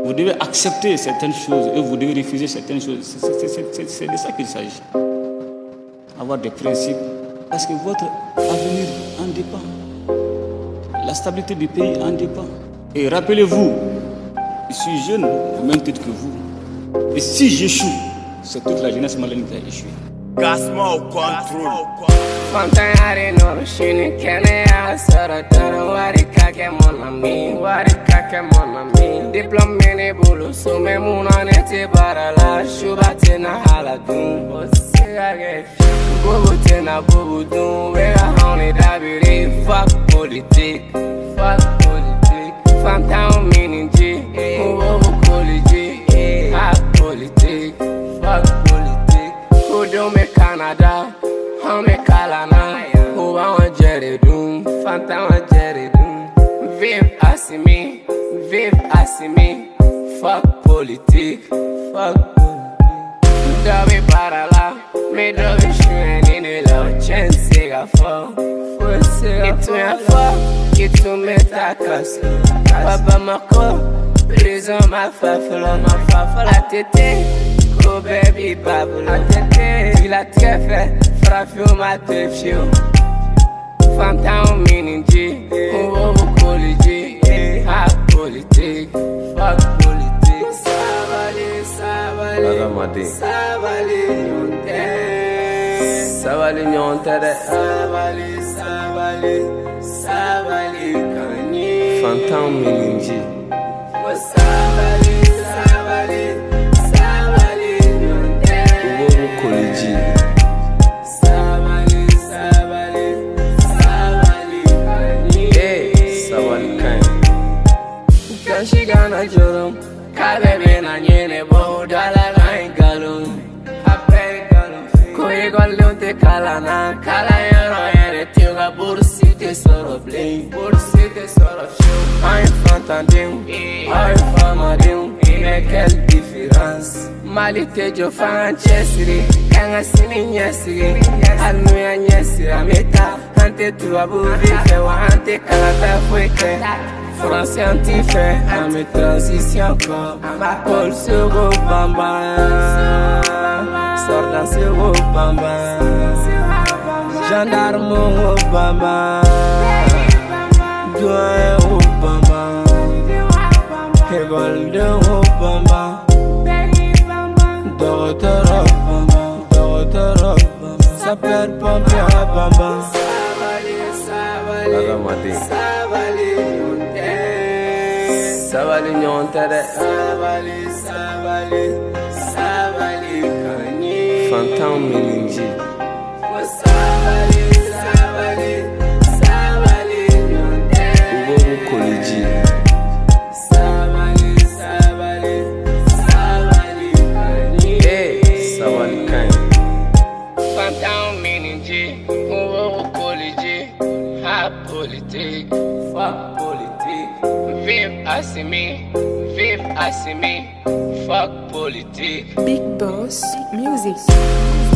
Vous devez accepter certaines choses et vous devez refuser certaines choses. C'est de ça qu'il s'agit. Avoir des principes. Parce que votre avenir en dépend. La stabilité du pays en dépend. Et rappelez-vous, je suis jeune au même titre que vous. Et si j'échoue, c'est toute la jeunesse malienne qui a échoué. Gasmo control. Fontaine Arino, Shini Kenya, Saratana, Warikake Monami, Warikake Monami. Diplôme ne bolo, Sume Munanete Barala, Shubatina Haladun, Bosigage, Bobutena Bobudun, Wega Honey Dabiri, fuck politique, fuck politique. Fontaine meaning G, Uovo College, hot politique, fuck politique. Who do me Canada? Hame kalana, who I want Jerry Doom, Fanta want Jerry Doom. Vive assimi, fuck politique, fuck politique. Dove para lá, me dove chuen in the chen siga fo. Itu ya fo, itu metakas. Papa mako, prison ma fafla, atete, go baby babble, atete, il a très fait. Frafio ma tefio Fontaine meaning G Uovo College hot politique fuck politique Savali, Savali Savali Nyonte Savali Nyonte Savali, Savali Savali Kanye Fontaine meaning G Savali, Savali Savali Nyonte Uovo College She gonna jurum, Kabe na nyene bo dala na galum. Ape galum, koi galum te kalana, kala yero yere tiga bursi te soro blame, bursi te soro show. I'm fantandim, I'm famadim, mais quelle différence. Malite jo fanchesri, kanga sini nyesri, almu ya nyesri ameta, ante tu abu vife wa ante kalata fuite. France anti-fait, à mes transitions encore. Paul sur Obama, sort dans sur Obama. Gendarme Obama, doyen Obama. École de Obama, docteur Obama, sapeur-pompier Obama. Savali Nyonte Savali, Savali, Savali Kanye Fontaine meaning G Savali, Savali, Savali Nyonte Uovo College Savali, Savali, Savali Kanye Savali Kanye Fontaine meaning G Uovo College hot politique, fuck politique. Vive assimi, fuck politique. Big Boss Music.